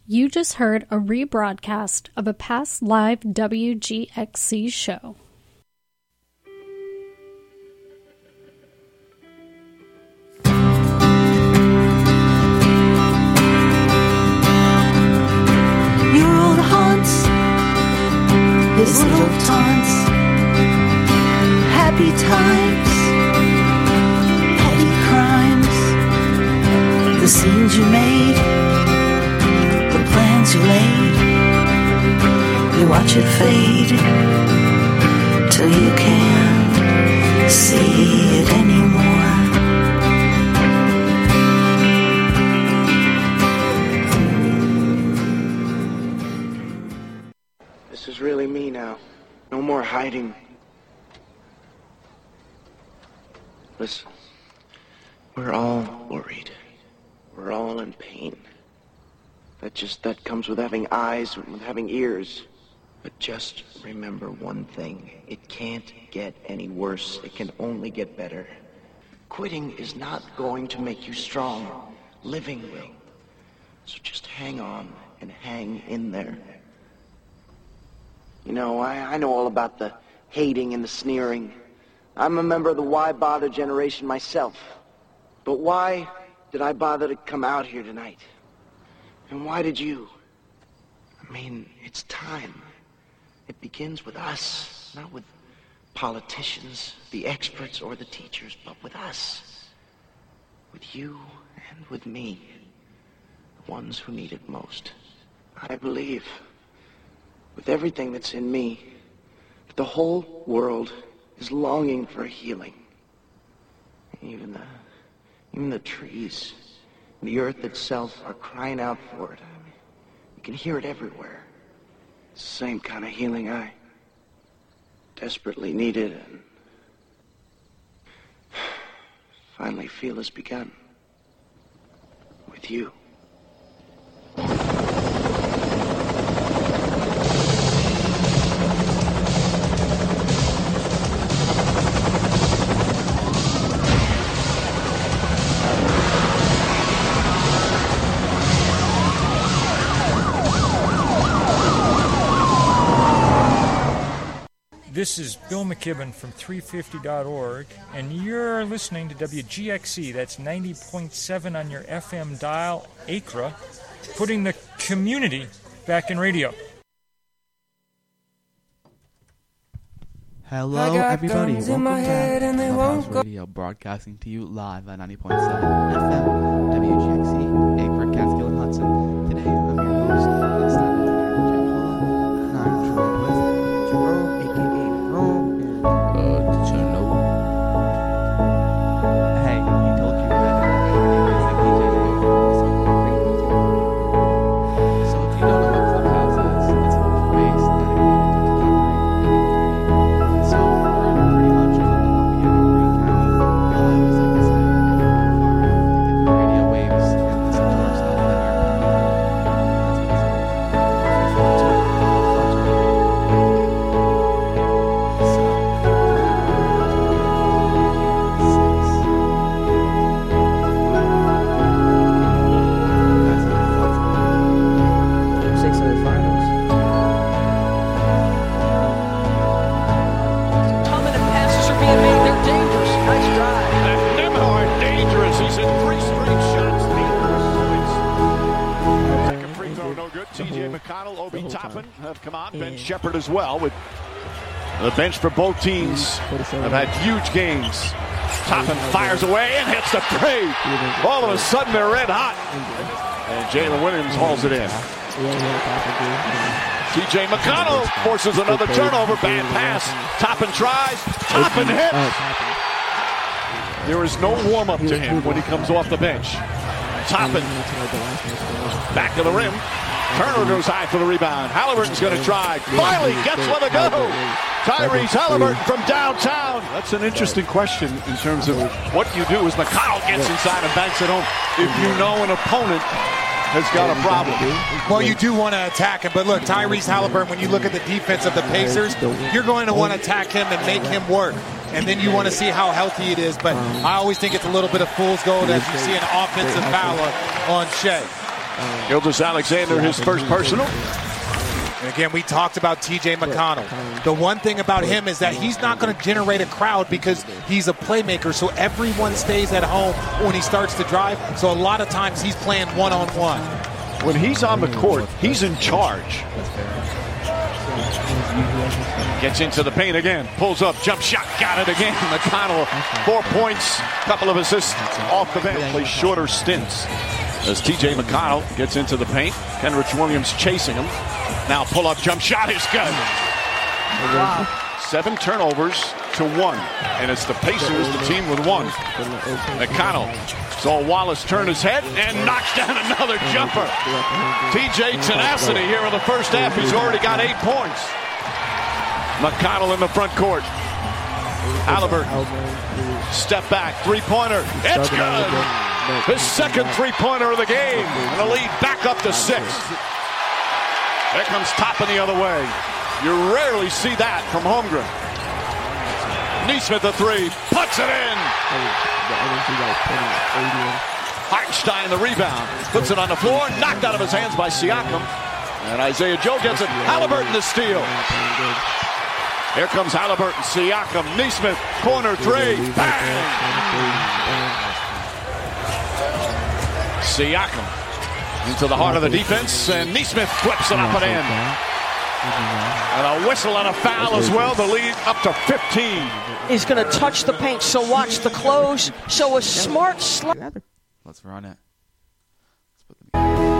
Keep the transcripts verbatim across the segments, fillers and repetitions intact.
You just heard a rebroadcast of a past live W G X C show. Your old haunts, his little taunts, happy times, petty crimes, the scenes you made, the plans you laid, you watch it fade till you can't see it anymore. This is really me now. No more hiding. Listen, we're all worried. We're all in pain. That just, that comes with having eyes, with having ears. But just remember one thing. It can't get any worse. It can only get better. Quitting is not going to make you strong. Living will. So just hang on and hang in there. You know, I, I know all about the hating and the sneering. I'm a member of the why bother generation myself. But why did I bother to come out here tonight? And why did you? I mean, it's time. It begins with us, not with politicians, the experts, or the teachers, but with us. With you and with me, the ones who need it most. I believe, with everything that's in me, that the whole world is longing for a healing. Even the, even the trees, the earth itself are crying out for it. I mean, you can hear it everywhere. It's the same kind of healing I desperately needed and finally feel has begun. With you. This is Bill McKibben from three fifty dot org, and you're listening to W G X C. That's ninety point seven on your F M dial, A C R A, putting the community back in radio. Hello, everybody. Welcome back to Clubhouse Radio, broadcasting to you live at ninety point seven F M, W G X C, A C R A, Catskill, and Hudson. Today, I'm your host, Stan McNair, and I'm joined with Jerome, a k a. Rome, uh, did you know? Hey, you told you that your name is like D J So if you don't know what Clubhouse is, it's a place dedicated to discovering the community. So we're pretty much a couple of we have in Green County. I always like to say, if you're far enough to get the radio waves and listen to our stuff, then you're coming. That's what it's like. T J McConnell, Obi Toppin have come on. Ben Shepard as well. With the bench for both teams have had huge games. Toppin fires away and hits the three. All of a sudden they're red hot. And Jalen Williams hauls it in. T J McConnell forces another turnover. Bad pass. Toppin tries. Toppin hits. There is no warm-up to him when he comes off the bench. Toppin back to the rim. Turner goes high for the rebound. Halliburton's going to try. Finally gets one to go. Tyrese Halliburton from downtown. That's an interesting question in terms of what you do as McConnell gets inside and banks it home. If you know an opponent has got a problem. Well, you do want to attack him, but look, Tyrese Halliburton, when you look at the defense of the Pacers, you're going to want to attack him and make him work. And then you want to see how healthy it is. But I always think it's a little bit of fool's gold as you see an offensive foul on Shea. Gilgeous Alexander, his first personal. And again, we talked about T J McConnell. The one thing about him is that he's not going to generate a crowd because he's a playmaker, so everyone stays at home when he starts to drive. So a lot of times he's playing one-on-one. When he's on the court, he's in charge. Gets into the paint again. Pulls up, jump shot, got it again. McConnell, four points, couple of assists off the bench. Plays shorter stints as T J McConnell gets into the paint. Kenrich Williams chasing him. Now pull up, jump shot is good. Wow. Seven turnovers to one. And it's the Pacers, the team with one. McConnell saw Wallace turn his head and knocks down another jumper. T J tenacity here in the first half. He's already got eight points. McConnell in the front court. Halliburton. Step back. Three-pointer. It's good. His second three-pointer of the game. And the lead back up to six. There comes Toppin the other way. You rarely see that from Holmgren. Neesmith the three. Puts it in. Hartenstein the rebound. Puts it on the floor. Knocked out of his hands by Siakam. And Isaiah Joe gets it. Halliburton the steal. Here comes Halliburton, Siakam, Neesmith, corner three, bang! Siakam into the heart of the defense, and Neesmith flips it up and in. And a whistle and a foul as well, the lead up to fifteen. He's going to touch the paint, so watch the close. So a smart slap. Let's run it. Let's put them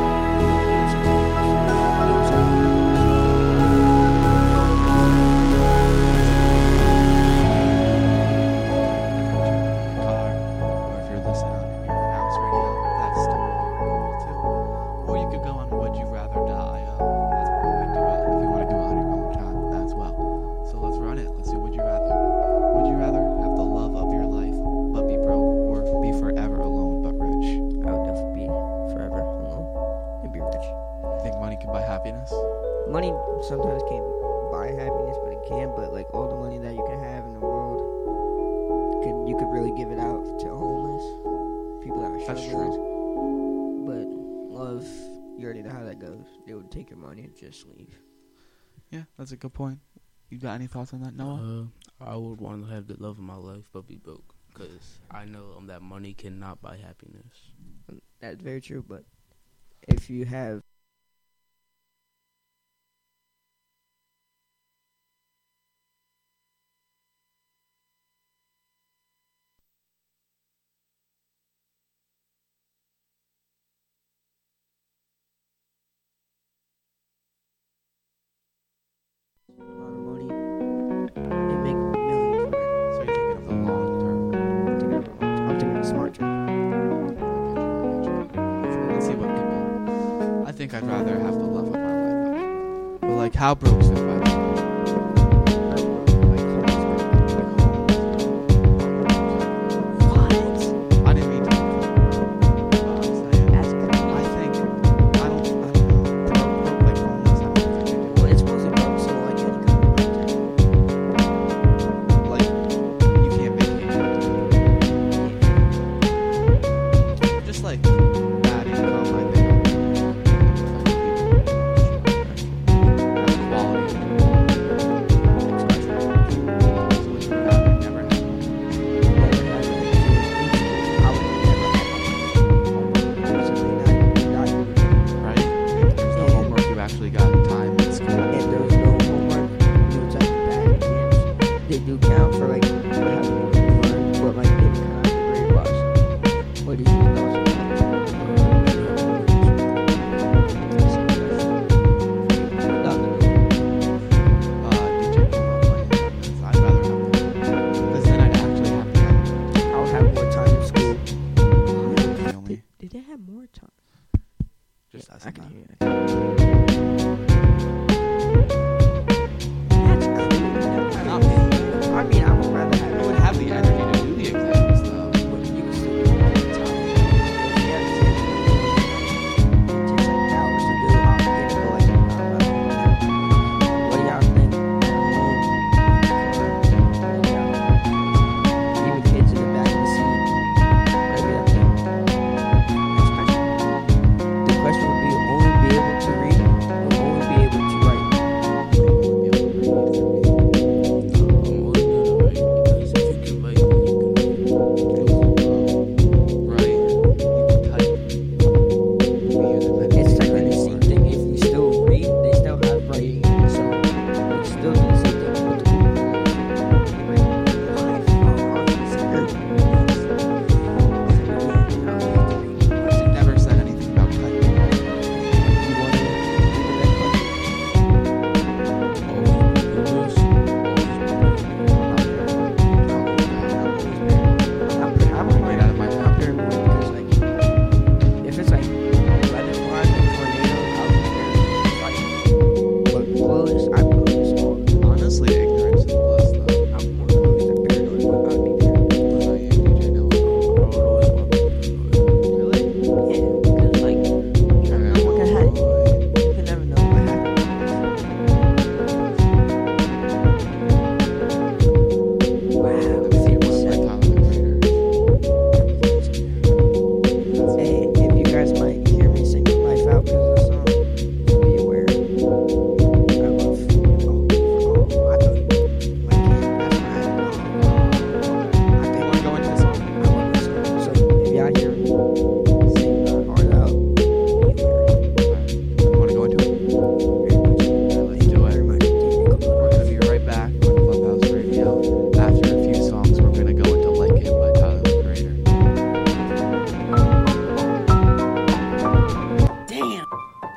Money sometimes can't buy happiness, but it can. But like all the money that you can have in the world, could, you could really give it out to homeless people that are struggling. But love, you already know how that goes. They would take your money and just leave. Yeah, that's a good point. You got any thoughts on that, Noah? Uh, I would want to have the love of my life, but be broke, because I know um, that money cannot buy happiness. That's very true. But if you have a lot of money and make millions. So you're thinking of the long term? I'm thinking of the long term. I'm thinking of the smart term. Let's see what people. I think I'd rather have the love of my life. But like, how broke should I be? question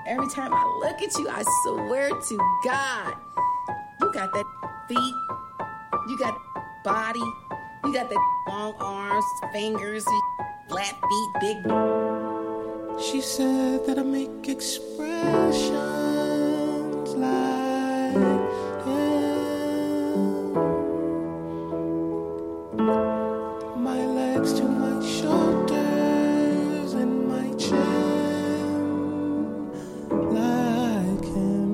Every time I look at you, I swear to God, you got that feet, you got body, you got that long arms, fingers, flat feet, big. She said that I make expressions like him. My legs to my shoulders and my chin like him.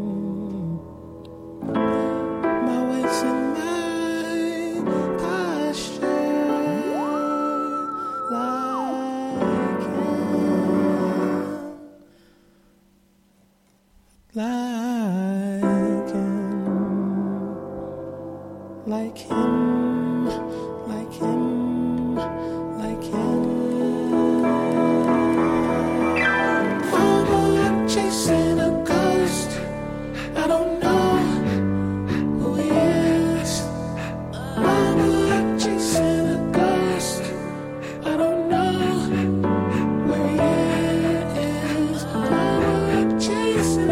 My waist and my posture like like him, like him, like him, like him. I'm chasing a ghost. I don't know who he is. I'm chasing a ghost. I don't know where he is. I'm chasing a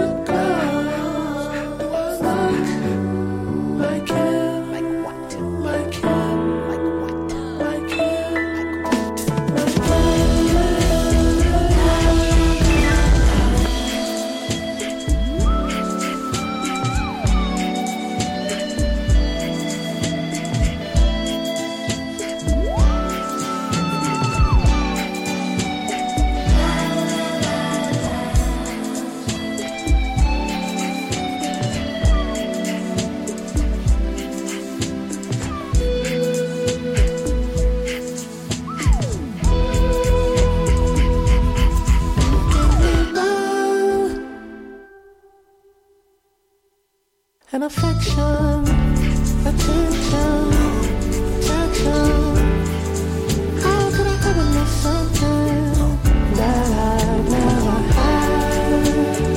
and affection, attention, attention. How could I ever miss something that I never had?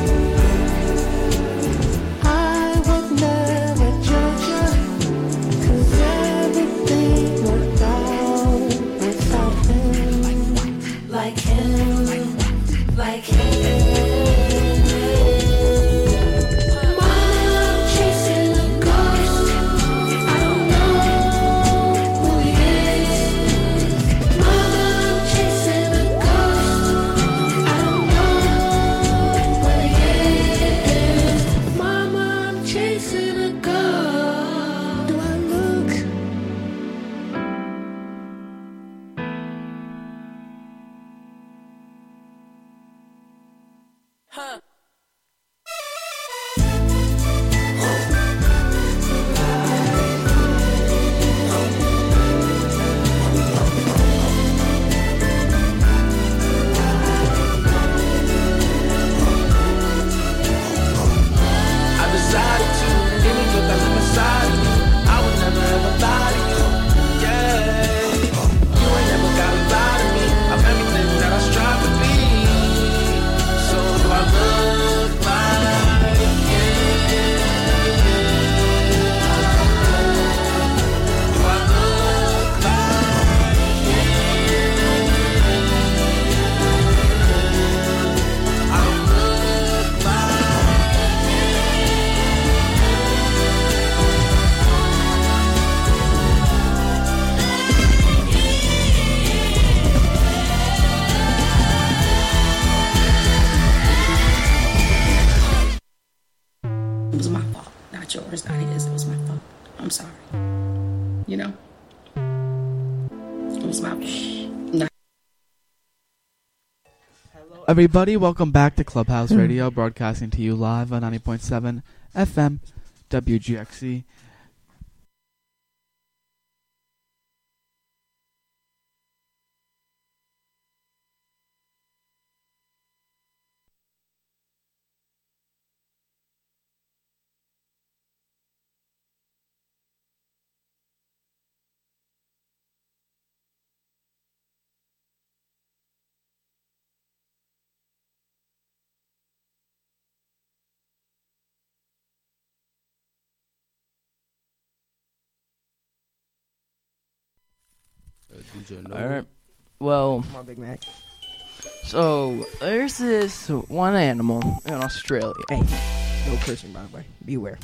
I would never judge you, 'cause everything worked out without him. Like him, like him. It was my fault, not yours, not his. It was my fault. I'm sorry. You know? It was my fault. Not- Everybody, welcome back to Clubhouse Radio, broadcasting to you live on ninety point seven F M W G X C. Uh, D J All right. Well, Come on, Big Mac. So there's this one animal in Australia. Hey, no cursing, by the way. Beware.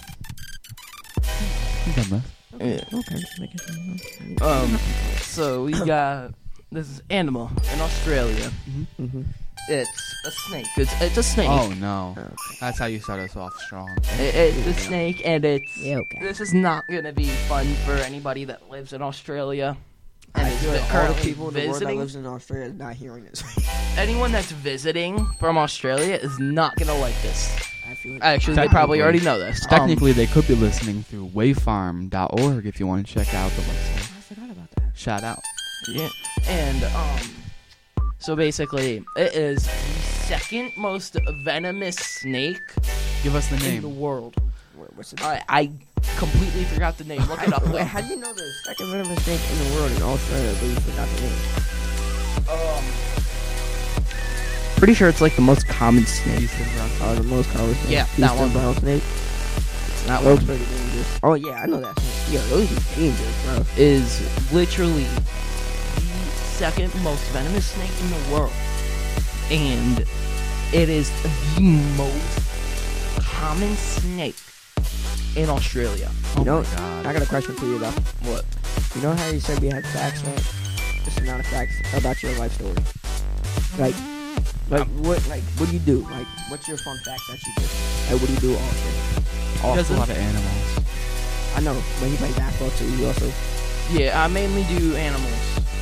Yeah. Okay, just making sure. Um, so we got this animal in Australia. Mm-hmm. Mm-hmm. It's a snake. It's it's a snake. Oh no, that's how you start us off strong. It, it's a snake, and it's. Yeah, okay. This is not gonna be fun for anybody that lives in Australia. And I is feel like all the currently people in the world that visiting. lives in Australia is not hearing this. Anyone that's visiting from Australia is not gonna like this. I feel like Actually, they probably already know this. Technically, Um, they could be listening through wavefarm dot org if you want to check out the website. I forgot about that. Shout out. Yeah, and um, so basically, it is the second most venomous snake. Give us the in name. the world. Wait, what's it? I I completely forgot the name. Look it up. Wait, how do you know the second venomous snake in the world in Australia, but you forgot the name? Um, pretty sure it's like the most common snake. Oh, the most common snake. Yeah, Eastern that one. brown snake. That Those one pretty dangerous. Oh yeah, I know that snake. Yeah, those are dangerous, bro. is literally the second most venomous snake in the world, and it is the most common snake in Australia. You know, my God. I got a question for you though. What? You know how you said we had facts, right? This is not a fact about your life story. Like, like what, like what do you do? Like, what's your fun facts that you do? Like, what do you do often? He does a lot of animals. I know, but you play basketball too. You also. Yeah, I mainly do animals.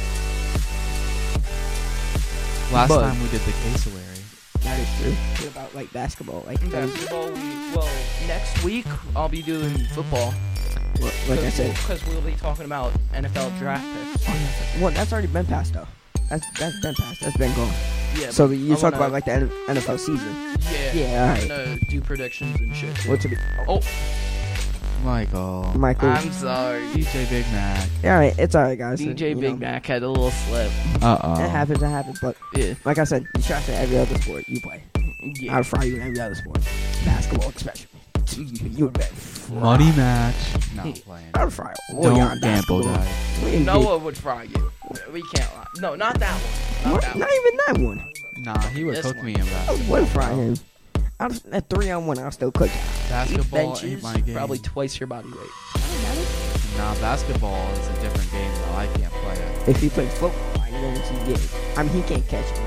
Last But- time we did the cassowary. That is true. What about like basketball? Like, Basketball, we, well, next week I'll be doing football. Well, like I said, Because we'll be talking about N F L draft picks. well, that's already been passed though. That's that's been passed. That's been gone. Yeah, So but you I talk wanna- about like the N F L season. Yeah, Yeah, I'm alright. gonna do predictions and shit. too. What to be? Oh, Michael. Michael. I'm sorry. D J Big Mac. Yeah, all right, it's alright, guys. D J You Big know, Mac had a little slip. Uh oh. It happens. It happens. But Yeah, like I said, you try to say every other sport you play. yeah. I'll fry you in every other sport. Basketball, especially. You would bet. Muddy match. Not playing. I'll fry all Don't y'all in gamble, basketball. guys. We ain't Noah would fry you. We can't lie. No, not that one. Not What? that Not one. even that one. Nah, he would This cook one. me in I basketball. would fry him. I'll, at three on one, I'll still cook. Basketball ain't Benches, my game. probably twice your body weight. Nah, basketball is a different game though. I can't play it. If he played football, I guarantee you get. I mean, he can't catch me.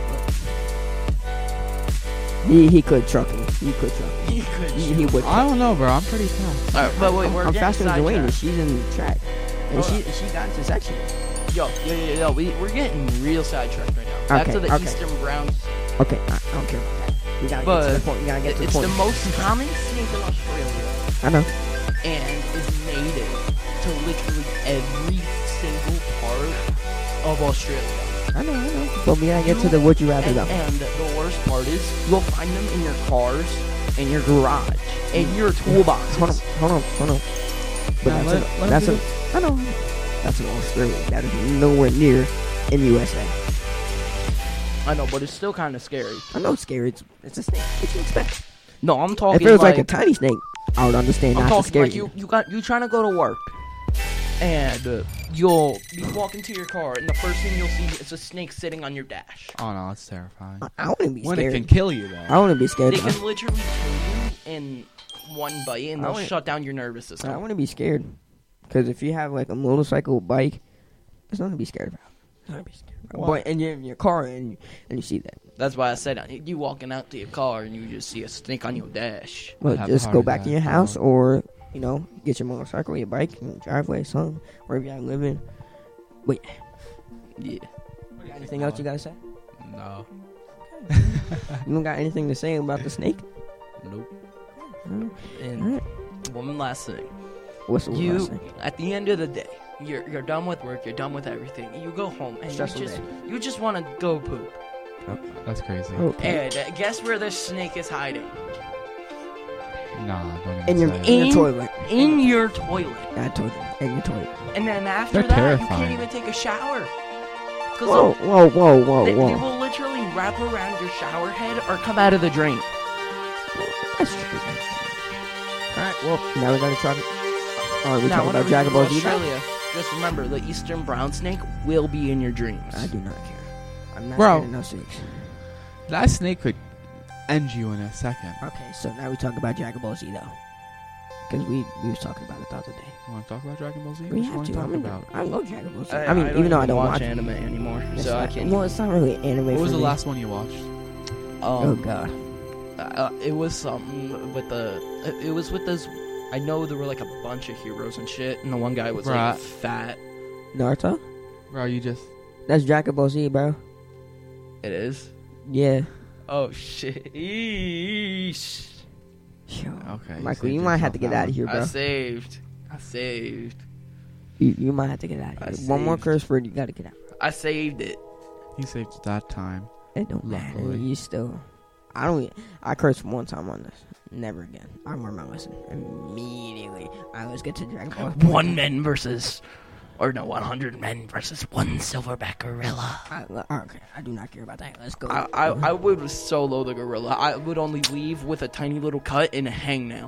But he he could truck me. He could truck me. You could. He, he would. I don't know, bro. I'm pretty fast. Alright, but wait, we're I'm getting faster than Dwayne, and sidetracked. she's in track, and Hold she she got into section. Yo, yo, yo, yo, we, we're getting real sidetracked right now. Back Okay, to the okay. Eastern Browns. Okay, I, I don't care about that. We gotta But get to the point. We gotta get to the it's point. the most common snake in Australia I know. and is native to literally every single part of Australia. I know. I know. But we gotta get to the would you rather And, though. and the worst part is you'll find them in your cars, in your garage, in your toolboxes. Hold on, hold on, hold on. But Nah, that's let- a, let that's him a, I know. That's an Australia. That is nowhere near in U S A. I know, but it's still kind of scary. I know it's scary. It's, it's a snake. What you expect? No, I'm talking If it was like, like, a tiny snake, I would understand. I'm Not to talking scare like you. you, you got you trying to go to work, and uh, you'll be walking to your car, and the first thing you'll see is a snake sitting on your dash. Oh no, it's terrifying. I, I wouldn't be When scared. it can kill you though. I wouldn't be scared. They though. can literally kill you in one bite, and I they'll wouldn't- shut down your nervous I system. wouldn't be scared. Because if you have like a motorcycle, bike, there's nothing to be scared about. There's nothing to be scared about. Why? But and you're in your car and you, and you see that. That's why I said uh, you walking out to your car and you just see a snake on your dash. Well, have a just heart go back attack, to your house bro. or, you know, get your motorcycle, your bike, your driveway, something, wherever you live in. Wait, Yeah. got anything else you gotta say? No. You don't got anything to say about the snake? Nope. Alright. And Alright. one last thing. What's the last You, thing? at the end of the day, you're you're done with work, you're done with everything. You go home and you Stressful just day. you just want to go poop. That's crazy. Okay. And uh, guess where this snake is hiding? Nah, don't even In your, say it. in your In- toilet. In your toilet. I told you. In your toilet. And then after They're that, you terrifying. can't even take a shower. 'Cause Whoa, whoa, whoa, whoa, they, they whoa. will literally wrap around your shower head or come out of the drain. That's true. That's true. Alright, well, now we're gonna try to. Alright, we Now, talk whenever about Dragon you Ball go to Z now? Australia, just remember the Eastern brown snake will be in your dreams. I do not care. I'm not Bro. scared of no snakes. That snake could end you in a second. Okay, so now we talk about Dragon Ball Z though, because we we was talking about it the other day. You want to talk about Dragon Ball Z? We What you have want to. to talk I mean, about? I love Dragon Ball Z. I, I mean, I don't even though I even don't watch, watch anime anymore, It's so I not- can't. Well, it's not really anime. What for was the me. last one you watched? Um, Oh god. Uh, it was something with the. It was with this. I know there were like a bunch of heroes and shit, and the one guy was Right. like fat. Naruto? Bro, you just. That's Dragon Ball Z, bro. It is. Yeah. Oh shit! Eesh. Okay. Michael, you might have to get out of here, I bro. saved. I saved. You, you might have to get out I of here. One more saved. curse word, you gotta get out. I saved it. He saved that time. It don't matter. Luckily. You still. I don't. I cursed one time on this. Never again. I learned my lesson immediately. Alright, let's get to Dragon Ball. One men versus, or no, one hundred men versus one silverback gorilla. I, okay, I do not care about that. Let's go. I, I, I would solo the gorilla. I would only leave with a tiny little cut and a hangnail.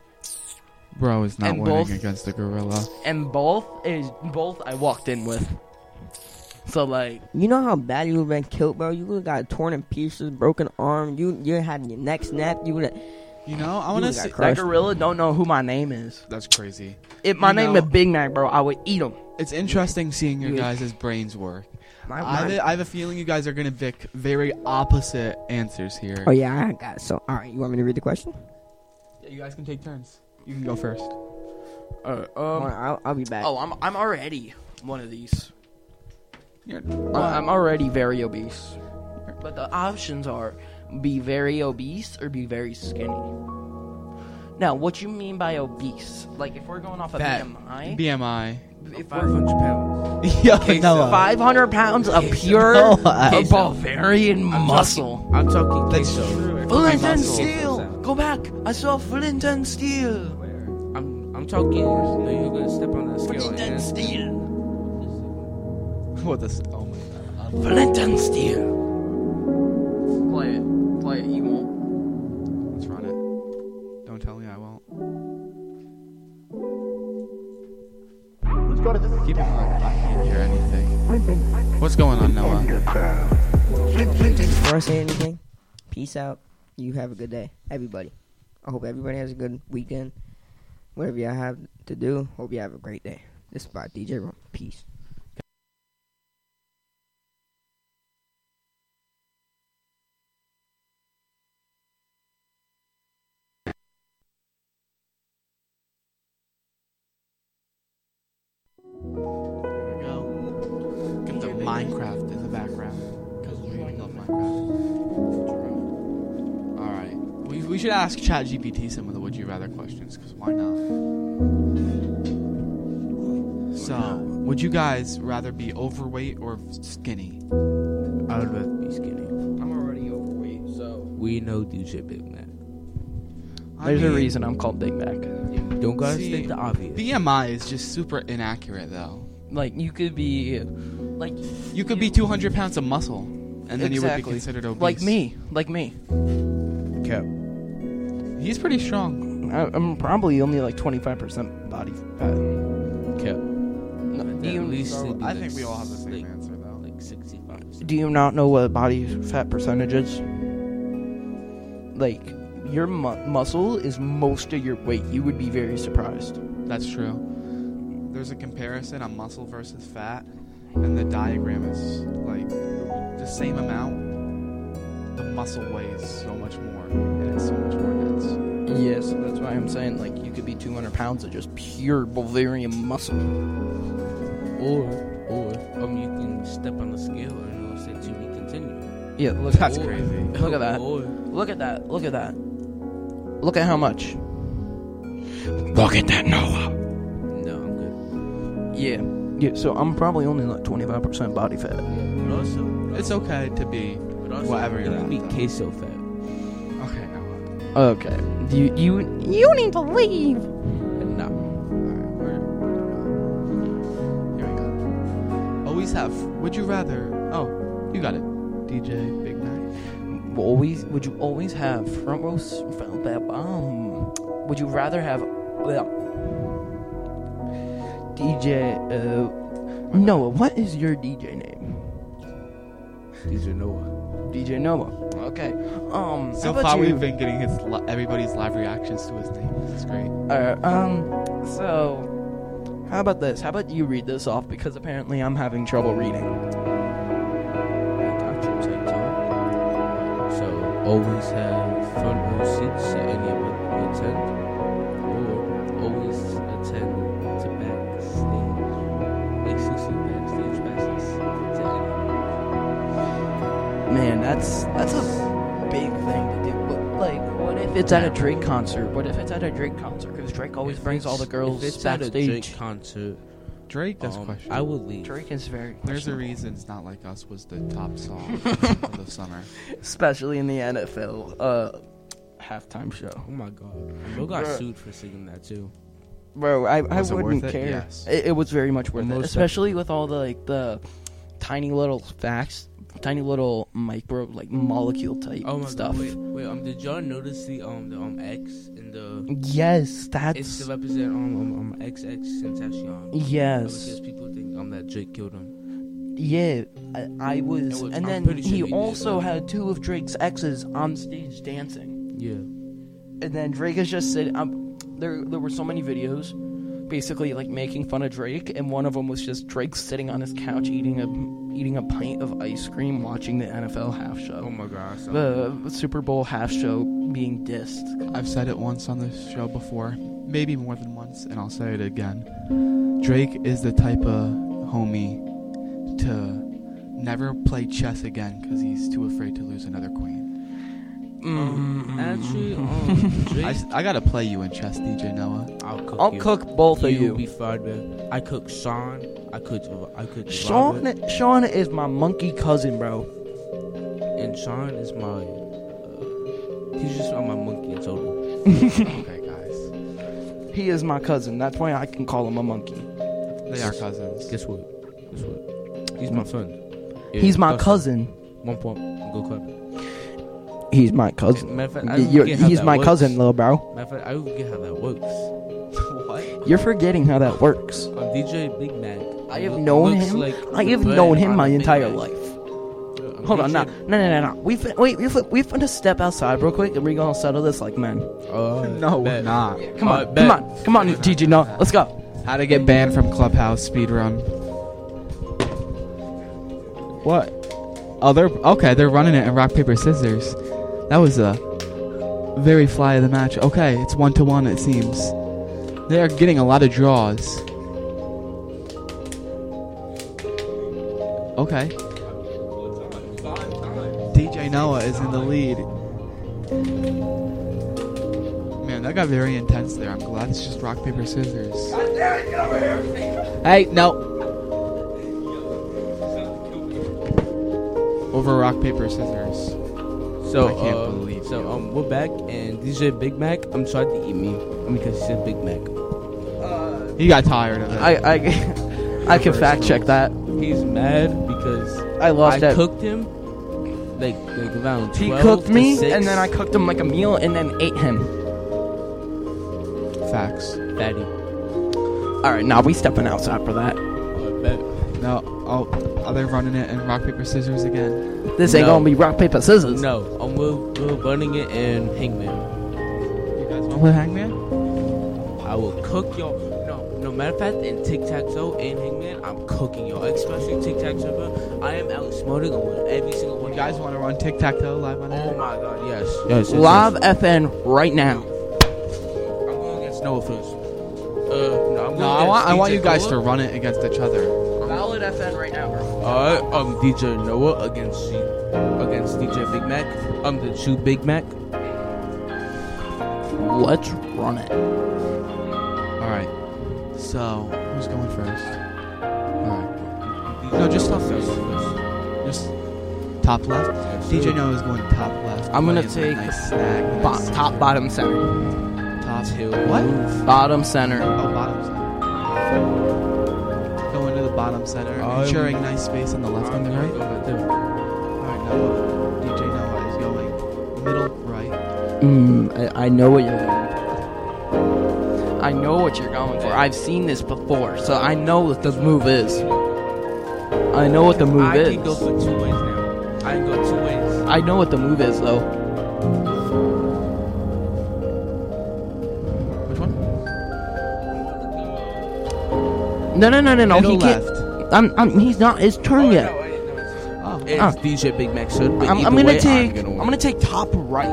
Bro is not And winning both- against the gorilla. And both is both I walked in with. So like, You know how bad you would have been killed, bro? You would have got torn in pieces, broken arm. You you had your neck snapped. You would have. You know, I want to see. that gorilla don't know who my name is. That's crazy. If my You name know- is Big Mac, bro, I would eat him. It's interesting seeing your You- guys' brains work. My- I, have my- a, I have a feeling you guys are going to pick very opposite answers here. Oh yeah, I got it. So all right, you want me to read the question? Yeah, you guys can take turns. You can go first. Uh, Hold um, on, I'll, I'll be back. oh, I'm I'm already one of these. You're, I- I'm already very obese. But the options are be very obese or be very skinny. Now, what you mean by obese? Like, if we're going off of Fat. B M I, B M I. if five hundred pounds. Yo, Okay, Noah. five hundred pounds of pure Noah. Bavarian I'm muscle. Talking, I'm talking That's queso. true. Flint and muscle. steel. Go back. I saw Flint and steel. I'm I'm talking. No, you're gonna step on that scale. Flint and and- steel. What this? Oh my god. Flint and steel. Play it. Play it. You won't. Let's run it. Don't tell me I won't. Keep in mind, I can't hear anything. What's going on, Noah? Before I say anything, peace out. You have a good day, everybody. I hope everybody has a good weekend. Whatever y'all have to do, hope you have a great day. This is by D J Rum. Peace. There we go. Get the Minecraft in the background. Because we love Minecraft. Alright. We, we should ask ChatGPT some of the would you rather questions, because why not? So, would you guys rather be overweight or skinny? I would rather be skinny. I'm already overweight, so. We know D J Big Mac. I There's a mean, reason I'm called Big Mac. Don't gotta see, state the obvious. B M I is just super inaccurate, though. Like, you could be. Like. You could be two hundred pounds of muscle, and then you would be Exactly. considered obese. Like me. Like me. Cap. He's pretty strong. I, I'm probably only like twenty-five percent body fat. Cap. No, do, At you, least it'd be I like think we all have the s- same like, answer, though. Like sixty-five. do you not know what body fat percentage is? Like, your mu- muscle is most of your weight. You would be very surprised. That's true. There's a comparison on muscle versus fat, and the diagram is like the same amount. The muscle weighs so much more, and it's so much more dense. Yes, that's why I'm saying, like, you could be two hundred pounds of just pure Bavarian muscle. Or, or, um, you can step on the scale and it'll say to be continued. Yeah, look, That's or- crazy. Look at that. Or, Look at that. Look at that. Look at how much. Look at that, Noah. no, I'm good. Yeah. Yeah, so I'm probably only like twenty-five percent body fat. But also, It's okay to be but also whatever it you're would at, be though. queso fat. Okay, Noah. Okay. You you you need to leave. No. Alright, we're, here we go. Always have. Would you rather? Oh, you got it. D J Big Mac. Always would you always have front row s- front back um would you rather have well, D J uh Noah, what is your D J name? D J Noah. D J Noah. Okay. Um. So how about far, you? we've been getting his li- everybody's live reactions to his name. This is great. Uh, um. So, how about this? How about you read this off because apparently I'm having trouble reading. So always have front row seats at any event you attend, or always attend to backstage, exclusive backstage passes to any. Man, that's that's a big thing to do. But like, what if it's at a Drake concert? What if it's at a Drake concert? Because Drake always If brings all the it's- girls if it's backstage. at a Drake concert, Drake, that's um, questionable. I would leave. Drake is very. There's a questionable. reason It's Not Like Us was the top song of the summer. Especially in the N F L uh, halftime show. Oh my god, Bill got Bruh. sued for singing that too. Bro, I, I Was it wouldn't worth it? care. Yes. It, it was very much worth it, Most especially with all the like the tiny little facts, tiny little micro like molecule type Oh my stuff. god, wait, wait, um, did y'all notice the um the um X in the? Yes, that's It's to represent um um, um X X Tentacion. Yes. Because people think um that Drake killed him. yeah. I, I was, It was- and I'm then pretty sure he he did also that. had two of Drake's exes on stage dancing. Yeah. And then Drake is just sitting. Um, there, there were so many videos, basically like making fun of Drake, and one of them was just Drake sitting on his couch eating a eating a pint of ice cream, watching the N F L half show. Oh my god. I saw The Super Bowl half show being dissed. I've said it once on this show before, maybe more than once, and I'll say it again. Drake is the type of homie to never play chess again because he's too afraid to lose another queen. Um, actually, um, Drake, I, s- I gotta play you in chess, D J Noah. I'll cook I'll you. cook both of You'll you. be fired, man. I cook Sean. I cook. I cook. Sean, Robert, Sean is my monkey cousin, bro. and Sean is my. Uh, he's just my monkey in total. Okay, guys. He is my cousin. That's why I can call him a monkey. They are cousins. Guess what? Guess what? He's my friend. Yeah, He's my Dustin. cousin. One point. Go clap. He's my cousin. Matter of fact, I Y- don't you're- get how he's that my works. cousin, little bro. Matter of fact, I don't get how that works. What? You're forgetting how that works. Um, D J Big Mac. I have look- known looks him. like I have bread known him on my a Big entire Mac. life. Um, Hold on, D no, J no, no, no, no. We fin- wait, we fin- we finna step outside real quick, and we gonna settle this like men. Uh, No, we're bet. not. Come Uh, on, bet. come on, come on, T G. No, let's go. How to get banned from Clubhouse speedrun. What? Oh, they're okay. They're running it in rock paper scissors. That was a very fly of the match. Okay, it's one to one. It seems they are getting a lot of draws. Okay. D J Noah is in the lead. Man, that got very intense there. I'm glad it's just rock paper scissors. Hey, no. Over rock paper scissors. So, I can't uh, believe so you. um, we're back, and D J Big Mac, I'm trying to eat me. I mean, because he said Big Mac. He got tired of it. I I, I can fact check that. He's mad because I lost I that. cooked him like like around He twelve cooked to me, six. and then I cooked him like a meal, and then ate him. Facts. Fatty. All right, now we stepping outside for that. Oh, I bet. No. Oh, are they running it in rock paper scissors again? This ain't No. gonna be rock paper scissors. No, um, we're, we're running it in Hangman. You guys want with Hangman? I will cook y'all. No, no matter of fact, in Tic Tac Toe and Hangman, I'm cooking y'all. Especially Tic Tac Toe, bro. I am outsmarting on every single one. You guys want to run tic tac toe live on Oh air? my god, yes. Yes, yes, Live yes. F N right now. I'm going against Noah first. Uh, no, I'm going No, I against want I want D J you guys to Noah. run it against each other. Valid F N right now, bro. Alright, um, D J Noah against G, against D J Big Mac. I'm the true Big Mac. Let's run it. All right. So who's going first? All right. No, just top First. first. Just top left. D J Noah is going top left. I'm gonna playing a take nice snag. Bo- nice top, bottom, center. top. Till What? Bottom, center. Oh, bottom center. Go into the bottom center, I'm- ensuring nice space on the left and the right. Go right there. All right, Noah. D J Noah is going middle right. Mm, I, I know what you're going for. I know what you're going for. I've seen this before, so I know what the move is. I know what the move I is. can go for two ways now. I can go two ways. I know what the move is though. Which one? No, no, no, no, no. Middle He left. can't. I'm, I'm. He's not. His turn yet. Oh. Oh. It's D J Big Mac should. But I'm, either I'm gonna way, take. I'm gonna, I'm win. gonna take top right.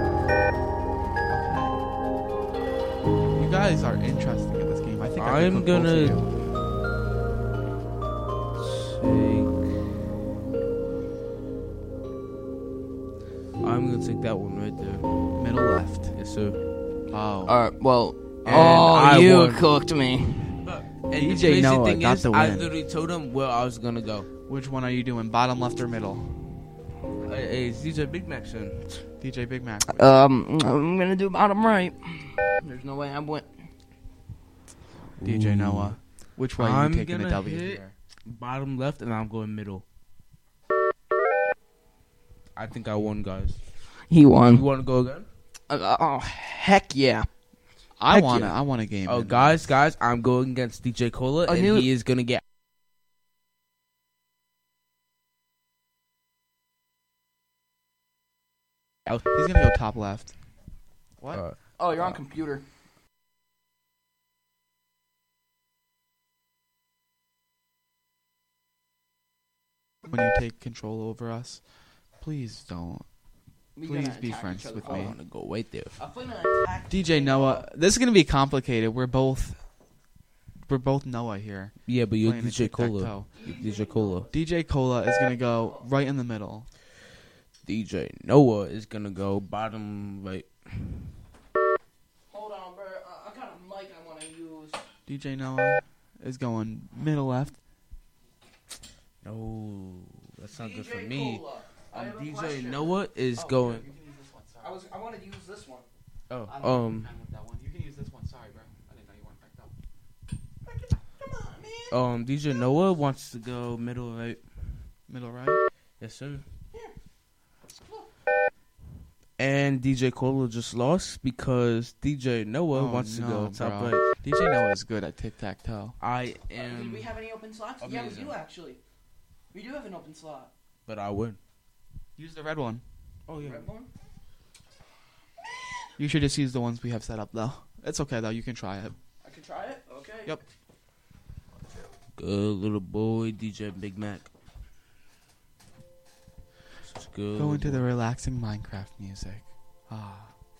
You guys are interesting at this game. I think I I'm could cook both of gonna you. take. I'm gonna take that one right there. Middle left. Yes, sir. Oh. All right. Well. And oh, I you won. cooked me. And D the J crazy Noah thing got is, the I win. literally told him where I was gonna go. Which one are you doing? Bottom left or middle? Hey, hey, it's D J Big Mac son. D J Big Mac. Um, I'm gonna do bottom right. There's no way I went. D J Noah. Which way are I'm you taking gonna the W hit here? bottom left, and I'm going middle. I think I won, guys. He won. You want to go again? Uh, oh heck yeah! I Heck want to. yeah. I want a game. Oh, in guys, guys, I'm going against D J Cola, I and knew- he is gonna get. He's gonna go top left. What? Uh, Oh, you're on computer. When you take control over us, please don't. We Please gonna be attack friends each other. with I me. want to go right there. I'm gonna attack D J Noah, this is gonna be complicated. We're both, we're both Noah here. Yeah, but you're Playing D a J Cola. tic-tac-toe. You're D J Cola. D J Cola is gonna go right in the middle. D J Noah is gonna go bottom right. Hold on, bro. Uh, I got a mic I want to use. D J Noah is going middle left. No, that's not good for D J me. Cola, I Um, have a D J question. Noah is Oh, going. you can use this one. Sorry. I was. I wanted to use this one. Oh, I don't um, I want that one. You can use this one. Sorry, bro. I didn't know you weren't backed up. Come on, man. um, D J Noah wants to go middle right. Middle right. Yes, sir. And D J Cola just lost because D J Noah Oh, wants no, to go top bro. right. D J Noah is good at tic tac toe. I Uh, am, did we have any open slots? Yeah, we amazing. do actually. We do have an open slot. but I win. Use the red one. Oh yeah. Red one? You should just use the ones we have set up though. It's okay though. You can try it. I can try it. Okay. Yep. Good little boy, D J Big Mac. Such a good. Go into the boy. relaxing Minecraft music. Ah.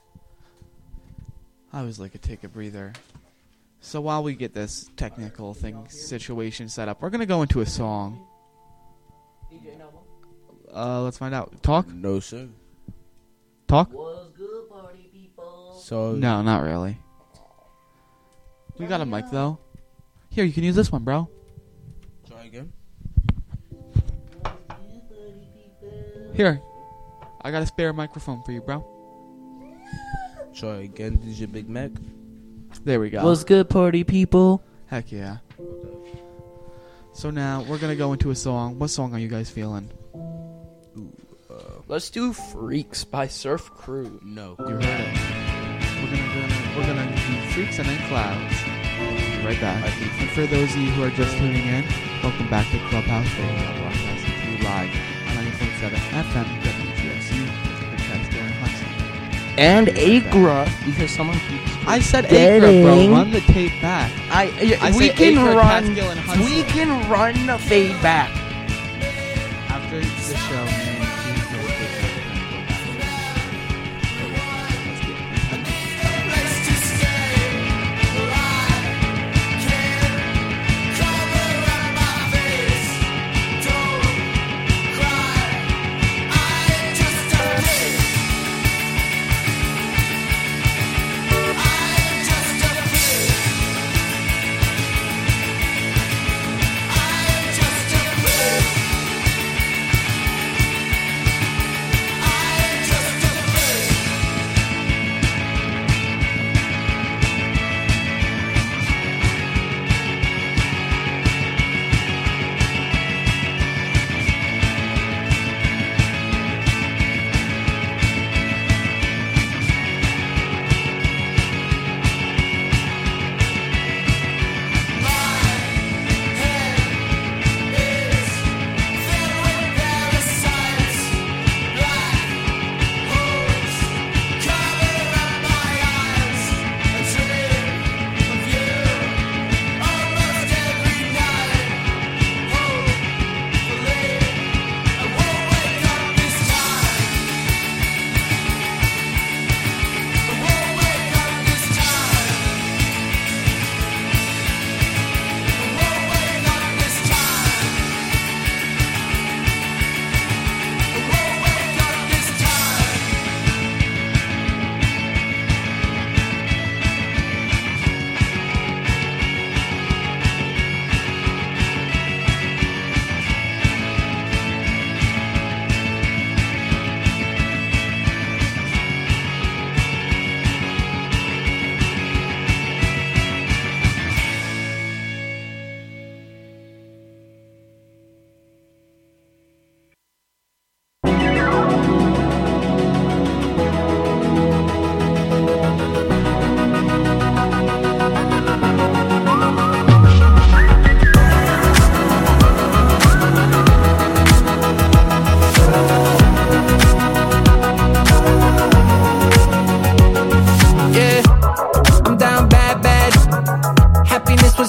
I always like to take a breather. So while we get this technical thing situation set up, we're gonna go into a song. D J Noah. Uh, let's find out. Talk. No sir. Talk. Was good party people. So No, not really. We got a mic though. Here, you can use this one, bro. Try again. Here, I got a spare microphone for you, bro. Try again, D J Big Mac. There we go. Was good party people. Heck yeah. So now we're gonna go into a song. What song are you guys feeling? Let's do Freaks by Surf Crew. No. You heard it. We're gonna, gonna we're gonna do Freaks and then Clouds. Be right back. And for those of you who are just tuning in, welcome back to Clubhouse Radio, broadcasting to you live on ninety point seven F M W G X U. With Catskill and Hudson. And Be right back. Acra, because someone keeps I said forgetting. Acra, bro. Run the tape back. I, I we say can Acra, run. Catskill, and Hudson. We can run the fade back. After the show, man. Just a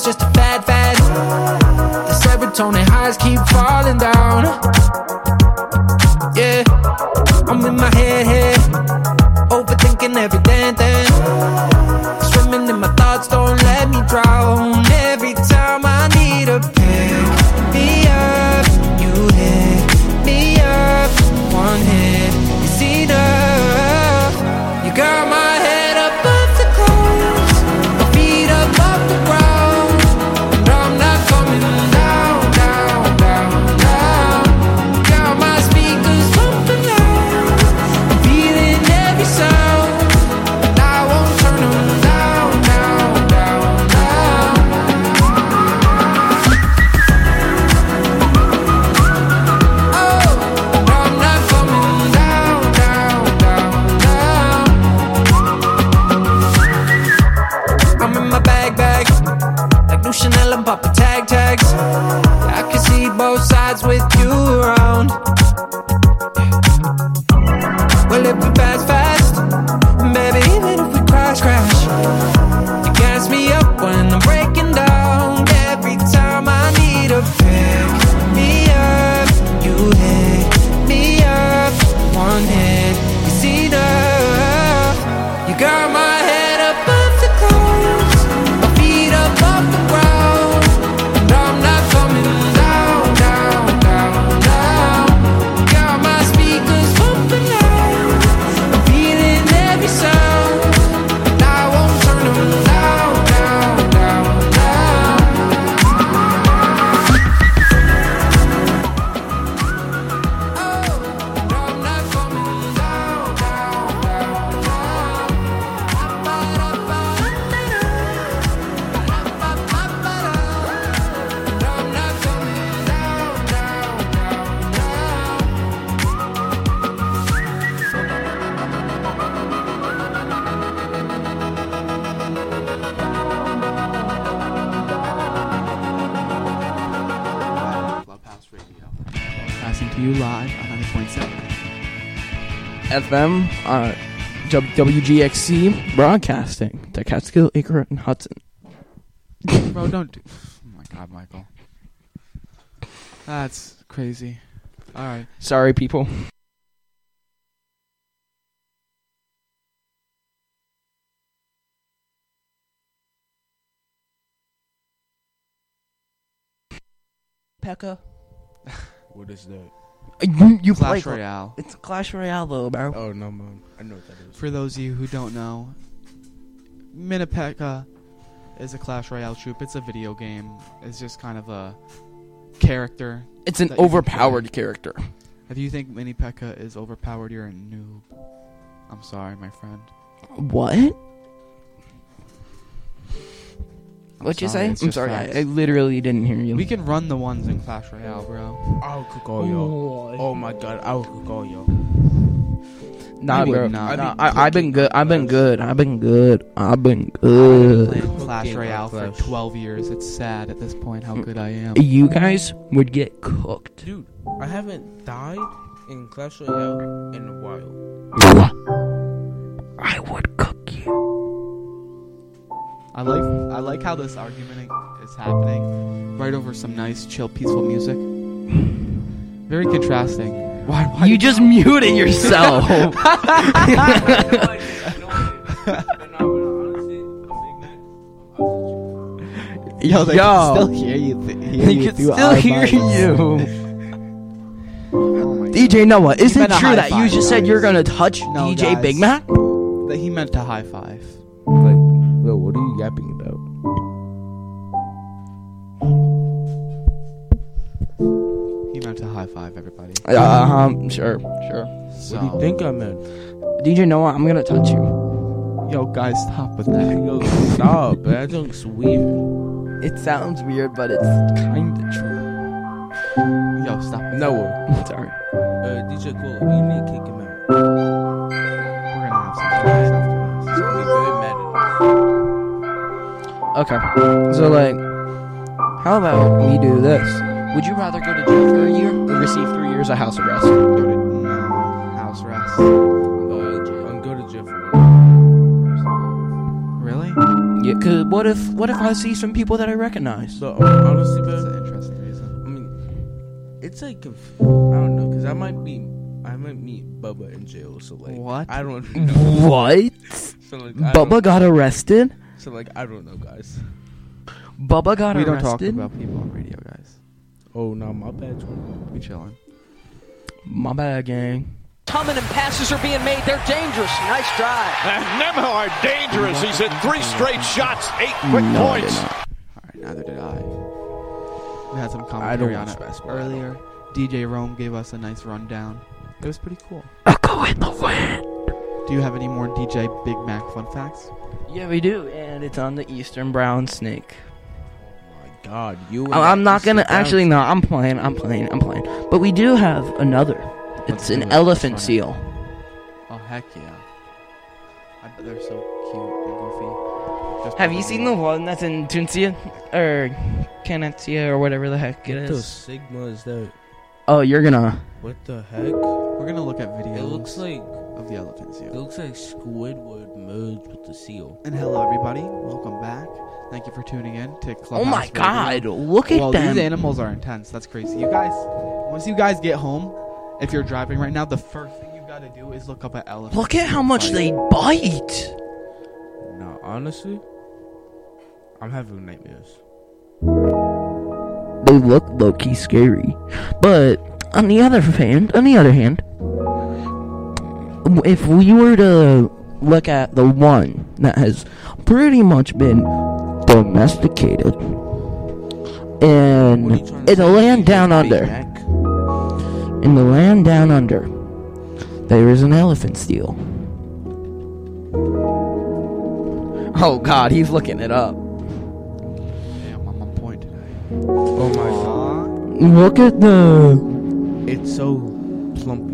just a fad fad. The serotonin highs keep falling down. Yeah, I'm in my head here, overthinking every damn thing. Swimming in my thoughts, don't let me drown. Every time I need a pick me up, you hit me up. One hit is enough. You got my head above the clouds, my feet above the ground, and I'm not coming down, down, down, down. Got my speakers pumping loud, I'm feeling every sound, and I won't turn them down, down, down, down. Oh, and I'm not coming down, down, down, down. I'm in my bag bag, like new Chanel and Papa tag tags. I can see both sides with you around. We're living fast, fast, baby. Even if we crash, crash, you gas me up when I'm breaking down. Every time I need a pick me up, you hit me up. One hit is enough. You got my head above the clouds, my feet above the ground, and I'm not coming down, down, down, down. Got my speakers pumping loud, I'm feeling every sound, and I won't turn them down, down, down, down. Oh, and I'm not coming down, down, down, down. Clubhouse Radio. Passing to you live on ninety point seven. F M, uh, W G X C broadcasting to Catskill, Acre, and Hudson. Bro, don't do... Oh my god, Michael. That's crazy. Alright. Sorry, people. Pekka. What is that? You, you Clash play Royale. It's Clash Royale, though, bro. Oh, no, man. I know what that is. For those of you who don't know, Minipeka is a Clash Royale troop. It's a video game. It's just kind of a character. It's an that you can overpowered play. character. If you think Minipeka is overpowered, you're a noob. I'm sorry, my friend. What? What'd you sorry, say? it's I'm just sorry, I, facts. I literally didn't hear you. We can run the ones in Clash Royale, bro. I'll cook all y'all. Oh my god, I'll cook all y'all. Nah, You would bro. not. Nah, I've been I, I've been cooking good. I've been Clash. good. I've been good. I've been I've been good. playing Clash Cooking Royale for Clash. twelve years. It's sad at this point how good I am. You guys would get cooked. Dude, I haven't died in Clash Royale in a while. I would cook you. I like I like how this argument is happening right over some nice, chill, peaceful music. Very contrasting. Why? why You just muted yourself. Yo, they Yo. can still hear you. Th- hear They you can through still our hear mics. you. D J Noah, isn't meant it a true high that you five, just said guys. you're gonna touch No, D J guys. Big Mac? That he meant to high five. Like, Will, what are you yapping about? He meant to high five everybody. Uh, um, sure, sure. So, What do you think I meant? D J Noah, I'm gonna touch you. yo, guys, stop with that. Yo, stop. That looks weird. It sounds weird, but it's kinda true. Yo, stop. Noah. Sorry. Uh, D J Cool, you need to kick him out. We're gonna have some fun after this. He's gonna be very mad at us. Okay. So, like, how about we do this? Would you rather go to jail for a year or receive three years of house arrest? Go to no, house arrest. Uh, I'm going to jail for one. Really? Yeah, cause what if what if I see some people that I recognize? So, um, honestly, That's man, an interesting reason. I mean, it's like conf- I don't know, cause I might be, I might meet Bubba in jail. So like, What? I don't know. What? So like, I Bubba don't- got arrested? So like, I don't know, guys. Bubba got We don't arrested? talk about people on radio, guys. Oh no, my bad. Jordan. We chilling. My bad, gang. Coming and passes are being made. They're dangerous. Nice drive. And Nembhard dangerous. He's hit three straight shots, eight quick No, I points. did not. All right, neither did I. We had some I don't commentary on watch it basketball. earlier. D J Rome gave us a nice rundown. It was pretty cool. Echo in the wind. Do you have any more D J Big Mac fun facts? Yeah, we do, and it's on the Eastern Brown Snake. My God, you. and I- I'm that not Eastern gonna Brown- actually. No, I'm playing. I'm playing. I'm playing. But we do have another. It's Let's do an it. elephant Let's run it. seal. Oh heck yeah! I bet they're so cute and goofy. Just Have you because seen they- the one that's in Tunisia or Canatia or whatever the heck it What the is? Sigma is that? Oh, you're gonna. What the heck? We're gonna look at videos. It looks like of the elephant seal. it looks like Squidward merged with the seal. And hello, everybody. Welcome back. Thank you for tuning in to Clubhouse Oh my Radio. God! Look at well, them. these animals are intense. That's crazy. You guys, once you guys get home, if you're driving right now, the first thing you gotta do is look up at elephants. Look at how much they bite. No, honestly, I'm having nightmares. They look low-key scary, but on the other hand, on the other hand, if we were to look at the one that has pretty much been domesticated in in the land down under, in the land down under, there is an elephant seal. Oh God, he's looking it up. Damn, I'm on point today. Oh my God, Look at the. it's so plumpy.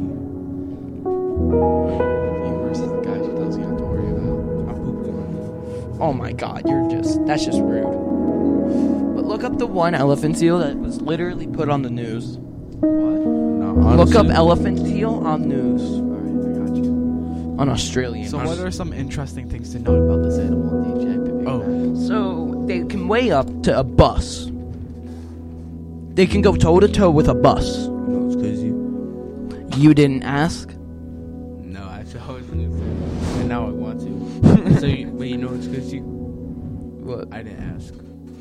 You versus the guy who tells you not to worry about. I'm pooping. Oh my God, you're just. That's just rude. But look up the one elephant seal that was literally put on the news. What? No, Look up honestly, elephant seal on news. Alright, I got you. On Australian. So, what are some interesting things to note about this animal, D J Big Oh. Mac? So they can weigh up to a bus. They can go toe to toe with a bus. no, it's cause you. You didn't ask? No, actually, I was gonna say, and now I want to. So, you, but you know it's cause you. What? I didn't ask.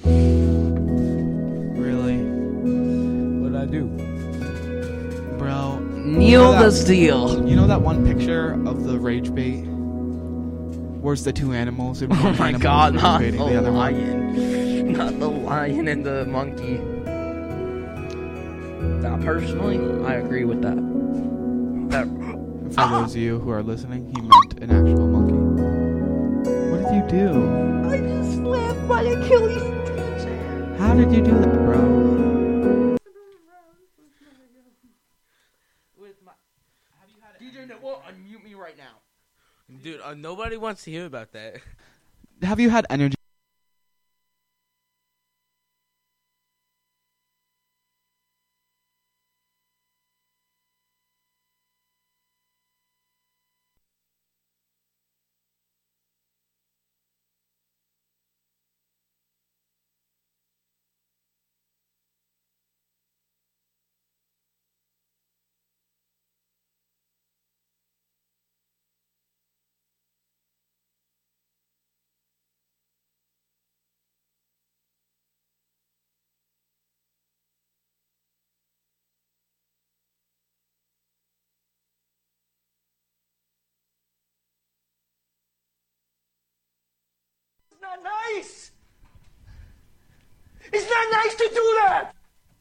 Really? What did I do? Bro. Neil You know the that- seal. You know that one picture of the rage bait? Where's the two animals? And Oh one my animal God, rage not the baiting the other one? lion. Not the lion and the monkey. Now, personally, I agree with that. That. For those of you who are listening, he meant an actual monkey. What did you do? I just slammed my Achilles. How did you do that, bro? D J Noel, unmute me right now. Dude, uh, nobody wants to hear about that. Have you had energy? It's not nice! It's not nice to do that!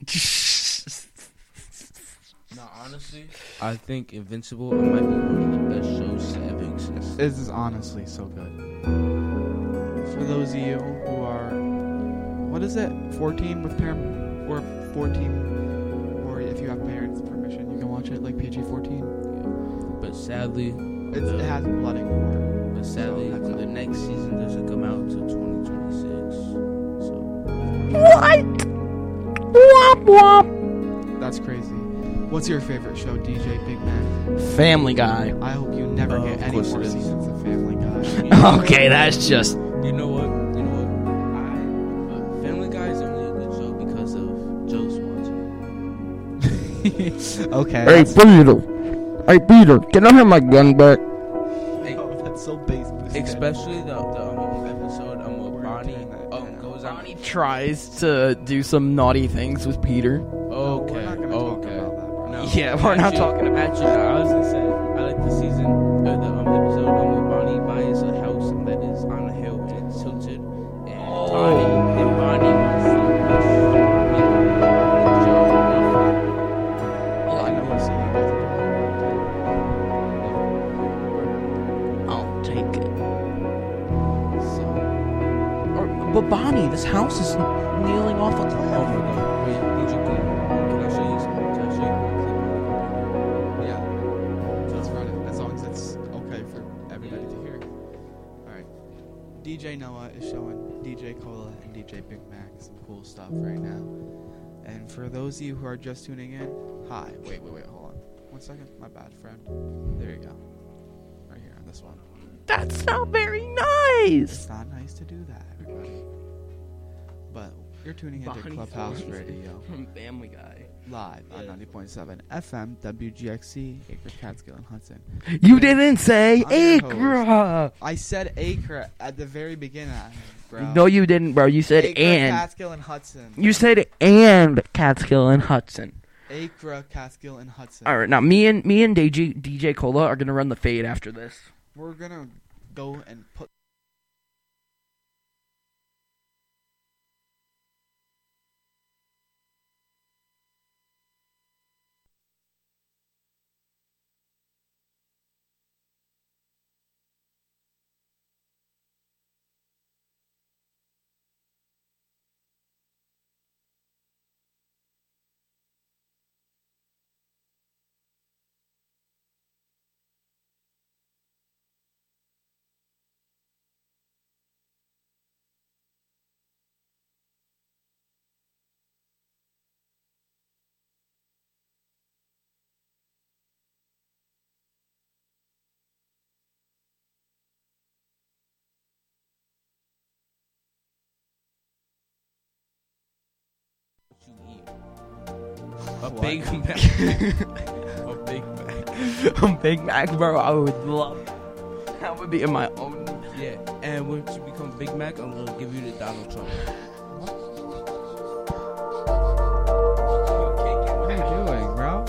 No, honestly, I think Invincible might be one of the best shows to ever exist. This is honestly so good. For those of you who are, what is it, fourteen with parent, or fourteen, or if you have parents' permission, you can watch it like P G fourteen. But sadly, It's, the- it has blood and gore. But sadly, So, the next season doesn't come out until twenty twenty-six. So What? Womp womp. That's crazy. What's your favorite show, D J Big Mac? Family Guy. I hope you never Uh, get of any course more it is. seasons of Family Guy. You know Okay, what? that's just. You know what? You know Okay. Hey, Peter. Hey, Peter, can I have my gun back? Oh, that's so basic. Especially the, the um, episode um, where Bonnie um, goes on. Bonnie tries to do some naughty things with Peter. Okay. Okay. No. Yeah, we're not Actually- talking about Actually, no, I was gonna say I like the season, uh, the um, episode um, where Bonnie buys a house that is on a hill and it's tilted, and Bonnie and Bonnie wants to push Joe off. Yeah, I know what scene I'll take it. So, or, but Bonnie, this house is kneeling off a cliff. Oh my god! Wait, D J, can I show you something? Can I show you a Yeah. Let's run it. As long as it's okay for everybody to hear. Alright. D J Noah is showing D J Cola and D J Big Mac some cool stuff right now. And for those of you who are just tuning in, hi. Wait, wait, wait, hold on. One second. My bad, friend. There you go. Right here on this one. That's not very nice. It's not nice to do that, everybody. But you're tuning into Bonnie Clubhouse Flores Radio. from Family Guy. Live on ninety point seven F M W G X C, Acre, Catskill, and Hudson. You And didn't say I'm your Acre. host. I said Acre at the very beginning, bro. No, you didn't, bro. You said Acre, and. Catskill, and Hudson. You said and Catskill and Hudson. Acre, Catskill, and Hudson. All right, now me and me and D J D J Cola are gonna run the fade after this. We're gonna go and put. A What? Big Mac. A Big Mac. A Big Mac, bro. I would love. That would be in my own. Yeah, and once you become Big Mac, I'm gonna give you the Donald Trump. What are you doing, bro?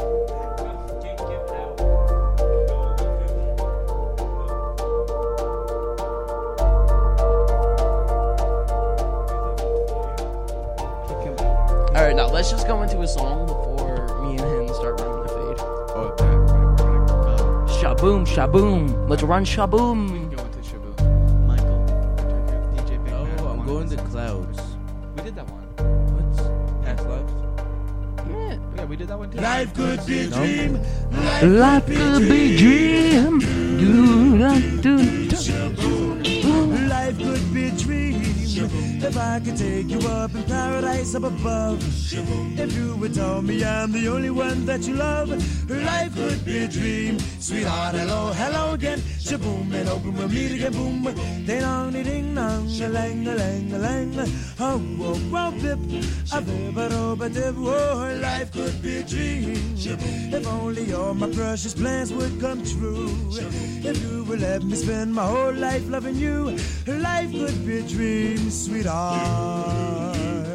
All right, now let's just go into a song before me and him start running the fade. Okay, we're gonna go. Shaboom, shaboom. Let's run shaboom. Go into Shaboom. Michael, D J Big Oh, Mac. I'm one going to second. clouds. We did that one. What? Past lives? Yeah. Yeah, we did that one too. Life could be a No. dream. Life could be dream. Do da do da. Life could be a dream. If I could take you up in paradise up above. If you would tell me I'm the only one that you love. Life could be a dream. Sweetheart, hello, hello again. Shaboom, and open we'll meet again. Boom, ding dong, ding dong, a lang, a lang, a lang. Oh, whoa, whoa, bip. A bip, a do, a dip. Oh, life could be a dream. If only all my precious plans would come true. If you would let me spend my whole life loving you. Life could be a dream, sweetheart.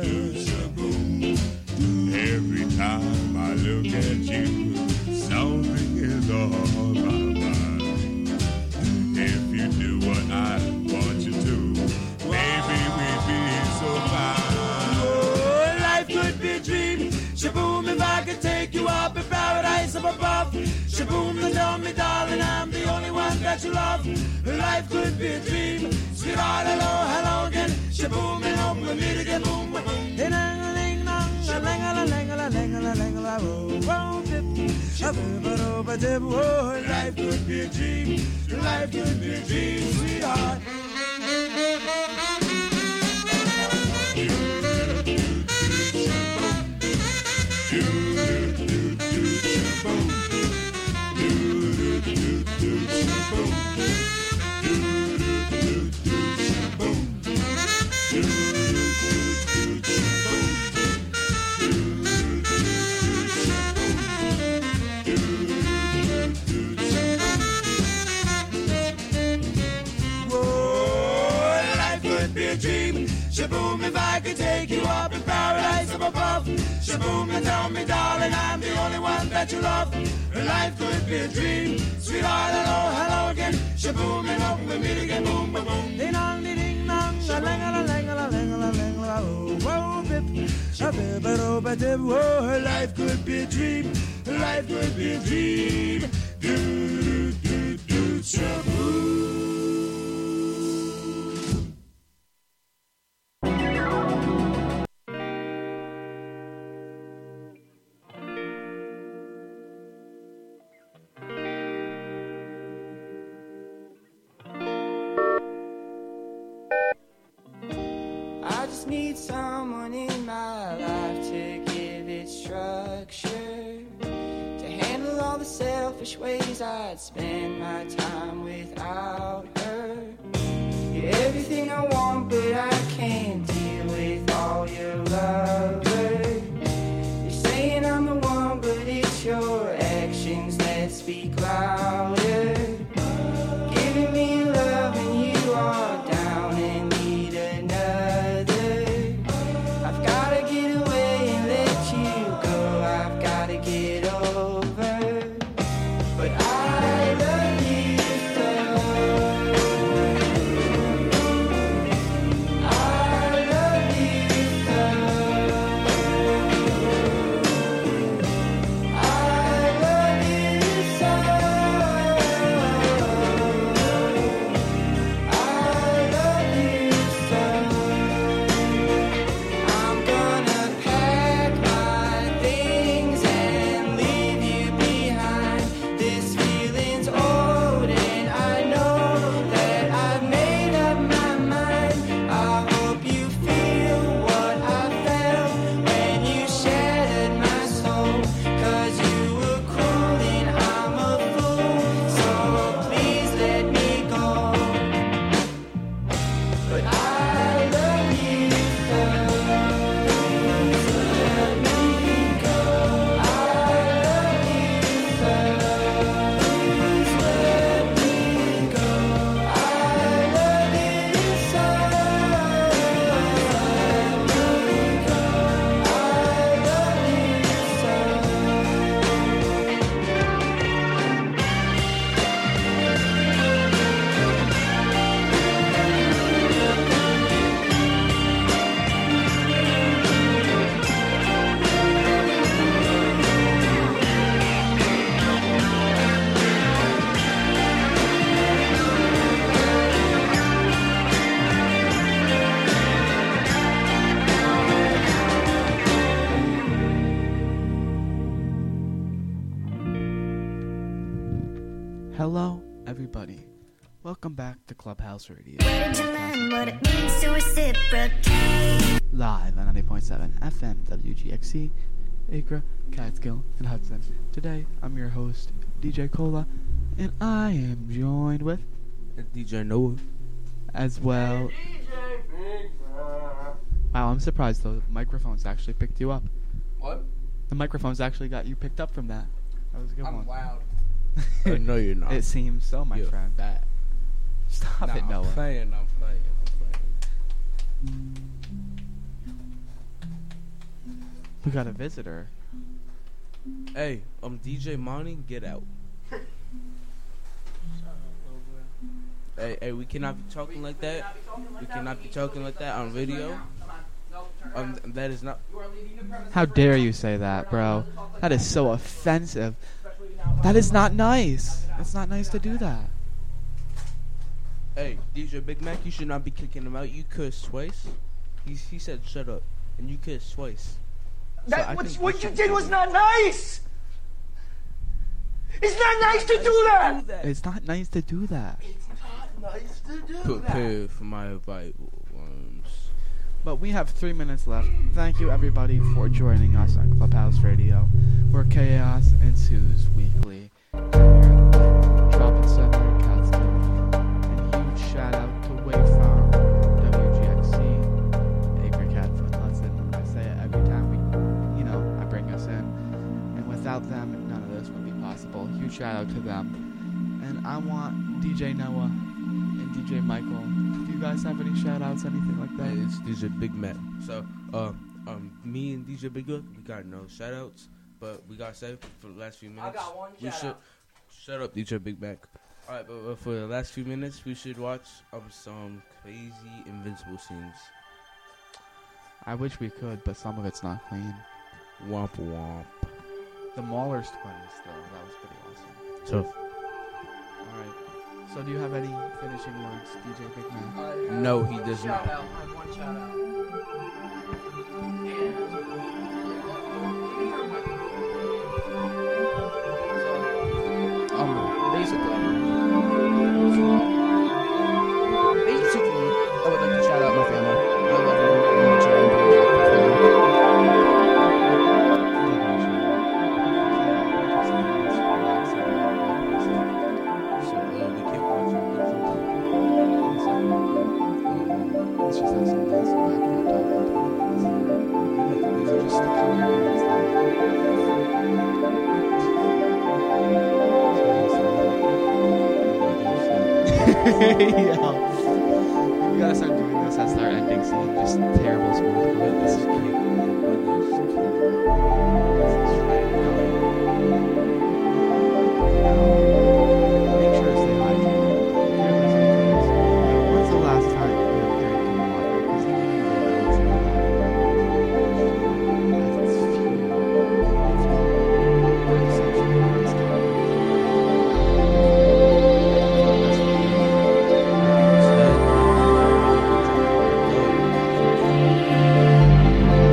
Every time I look at you, something is on my mind. If you do what I want you to, maybe we'd be so fine. Oh, life could be a dream. Shaboom, if I could take you up in paradise up above. Shaboom, then tell me, darling, I'm the only one that you love. Life could be a dream. Sweetheart, hello, hello again. Shaboom, and hope we meet again. Boom, ding dong, ding dong, a lang a lang a lang a lang a oh, oh, dip, a bip, a do, a dip. Oh, life could be a dream. Life could be a dream, sweetheart. a dream. Shaboom, if I could take you up in paradise up above. Shaboom, and tell me, darling, I'm the only one that you love. Life could be a dream. Sweetheart, hello, hello again. Shaboom, and hope we meet again. Boom, boom, boom. Ding dong, ding ding dong, a lang a lang a lang a lang a oh, whoa, bip, a bip, a do, ba dip, whoa. Life could be a dream. Life could be a dream. Do, do, do, shaboom. I just need someone in my life to give it structure, to handle all the selfish ways I'd spend my time without her. You're everything I want, but I can't deal with all your lovers. You're saying I'm the one, but it's your actions that speak louder. Giving me love and you are down and need another. I've gotta get away and let you go. I've gotta get over. But I love you so. I love you so. I love you so. I love you so. I'm gonna pack my things and leave you behind. This feeling's old and I know that I've made up my mind. I hope you feel what I felt when you shattered my soul. Cause you were cruel and I'm a fool, so please let me go. But I love you so. Please let me go. I love you so. Please let me go. I love you so. Let me go. I love you so. Hello, everybody. Welcome back to Clubhouse Radio. What it means to reciprocate. Live on ninety point seven F M W G X C, Acre, Catskill, and Hudson. Today, I'm your host, D J Cola, and I am joined with D J Noah. As well. Wow, I'm surprised the microphones actually picked you up. What? The microphones actually got you picked up from that. That was a good I'm one. loud. Uh, no, you're not. It seems so, my You're friend. fat. Stop Nah, it, Noah. I'm playing, I'm playing, I'm playing. We got a visitor. Hey, I'm D J Monty, get out. Hey, hey, we cannot be talking like that. We cannot be talking like that on video. Um, that is not. How dare you say that, bro? That is so offensive. That is not nice. It's not nice to do that. Hey, D J Big Mac, you should not be kicking him out. You cursed twice. He he said shut up, and you cursed twice. So I That what, think what we you should- did was not nice. It's not nice to do that. It's not nice to do that. Nice to do Prepare for my Bible worms. But we have three minutes left. Thank you, everybody, for joining us on Clubhouse Radio, where chaos ensues weekly. Drop Center in Catskill. And huge shout out to Wave Farm, W G X C, Acre Catfoot Hudson. I say it every time we, you know, I bring us in. And without them, none of this would be possible. Huge shout out to them. And I want D J Noah and D J Michael, if you guys have any shout outs, anything like that? Hey, it's D J Big Mac. So, uh, um, me and D J Big Mac, we got no shout outs, but we got to say for the last few minutes. I got one we shout should out. Shut up, D J Big Mac. All right, but, but for the last few minutes, we should watch um, some crazy Invincible scenes. I wish we could, but some of it's not clean. Womp womp. The Mahler's twins, though, that was pretty awesome. Tough. Alright. So do you have any finishing words, D J Big Man? Uh, no, he does shout not. Out. I have one shout out. Um, Basically, basically, I would like to shout out my family. I love them. I want to try and be So, uh, we can't watch it. Let's just have some nice background talking. These are just the comments yeah. We gotta start doing this as our ending scene. Just terrible smooth. This is